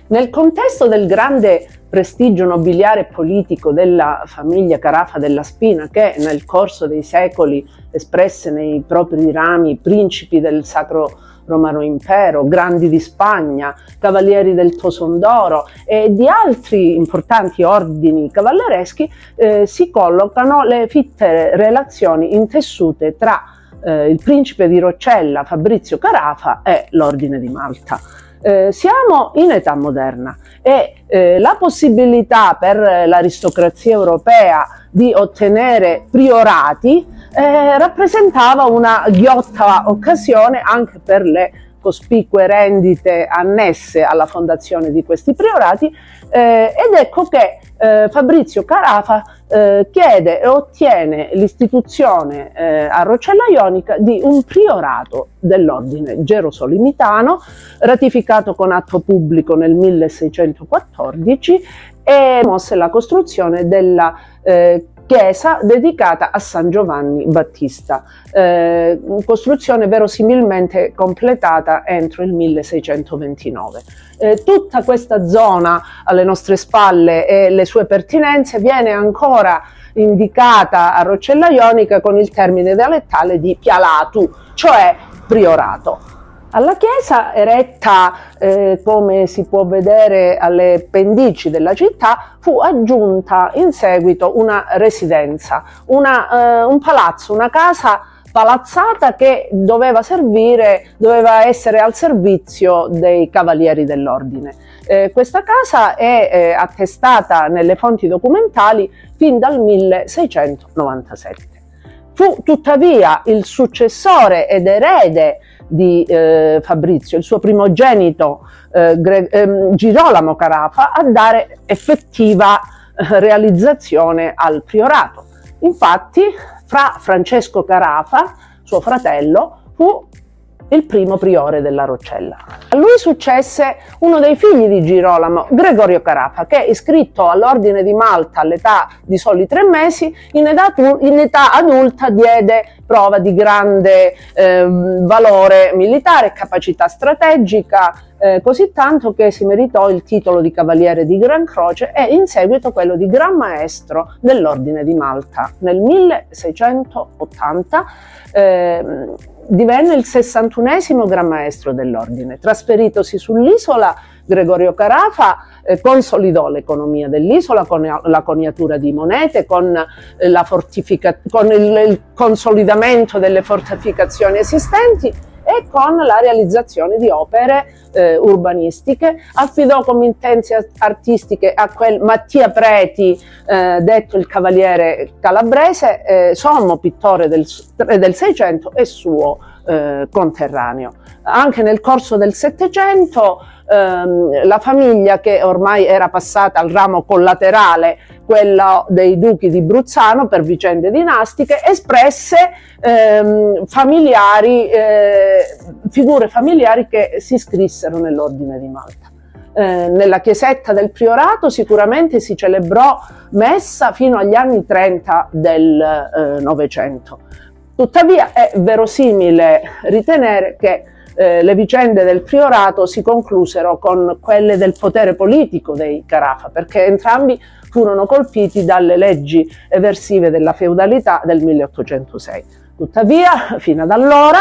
Nel contesto del grande prestigio nobiliare e politico della famiglia Carafa della Spina, che nel corso dei secoli espresse nei propri rami principi del Sacro Romano Impero, grandi di Spagna, cavalieri del Toson d'Oro e di altri importanti ordini cavallereschi, si collocano le fitte relazioni intessute tra il principe di Roccella, Fabrizio Carafa, e l'Ordine di Malta. Siamo in età moderna e la possibilità per l'aristocrazia europea di ottenere priorati rappresentava una ghiotta occasione anche per le cospicue rendite annesse alla fondazione di questi priorati, ed ecco che Fabrizio Carafa chiede e ottiene l'istituzione a Roccella Ionica di un priorato dell'ordine gerosolimitano, ratificato con atto pubblico nel 1614, e mosse la costruzione della chiesa dedicata a San Giovanni Battista, costruzione verosimilmente completata entro il 1629. Tutta questa zona alle nostre spalle e le sue pertinenze viene ancora indicata a Roccella Ionica con il termine dialettale di pialatu, cioè priorato. Alla chiesa, eretta come si può vedere alle pendici della città, fu aggiunta in seguito una residenza, un palazzo, una casa palazzata che doveva essere al servizio dei cavalieri dell'ordine. Questa casa è attestata nelle fonti documentali fin dal 1697. Fu tuttavia il successore ed erede di Fabrizio, il suo primogenito Girolamo Carafa, a dare effettiva realizzazione al priorato. Infatti, Fra Francesco Carafa, suo fratello, fu il primo priore della Roccella. A lui successe uno dei figli di Girolamo, Gregorio Carafa, che, iscritto all'Ordine di Malta all'età di soli 3 mesi, in età adulta diede prova di grande valore militare e capacità strategica, così tanto che si meritò il titolo di Cavaliere di Gran Croce e in seguito quello di Gran Maestro dell'Ordine di Malta. Nel 1680 divenne il 61esimo Gran Maestro dell'Ordine. Trasferitosi sull'isola, Gregorio Carafa consolidò l'economia dell'isola con la coniatura di monete, con il consolidamento delle fortificazioni esistenti e con la realizzazione di opere urbanistiche. Affidò committenze artistiche a quel Mattia Preti, detto il Cavaliere Calabrese, sommo pittore del Seicento e suo conterraneo. Anche nel corso del Settecento la famiglia, che ormai era passata al ramo collaterale, quello dei duchi di Bruzzano per vicende dinastiche, espresse figure familiari che si iscrissero nell'Ordine di Malta. Nella chiesetta del priorato sicuramente si celebrò messa fino agli anni 30 del Novecento. Tuttavia è verosimile ritenere che le vicende del priorato si conclusero con quelle del potere politico dei Carafa, perché entrambi furono colpiti dalle leggi eversive della feudalità del 1806. Tuttavia, fino ad allora,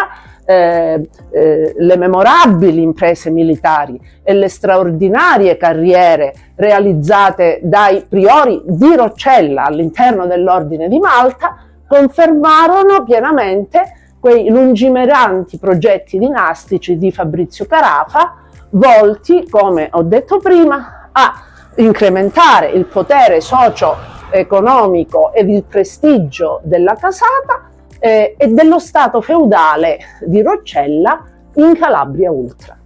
le memorabili imprese militari e le straordinarie carriere realizzate dai priori di Roccella all'interno dell'Ordine di Malta confermarono pienamente quei lungimiranti progetti dinastici di Fabrizio Carafa, volti, come ho detto prima, a incrementare il potere socio-economico ed il prestigio della casata e dello stato feudale di Roccella in Calabria Ultra.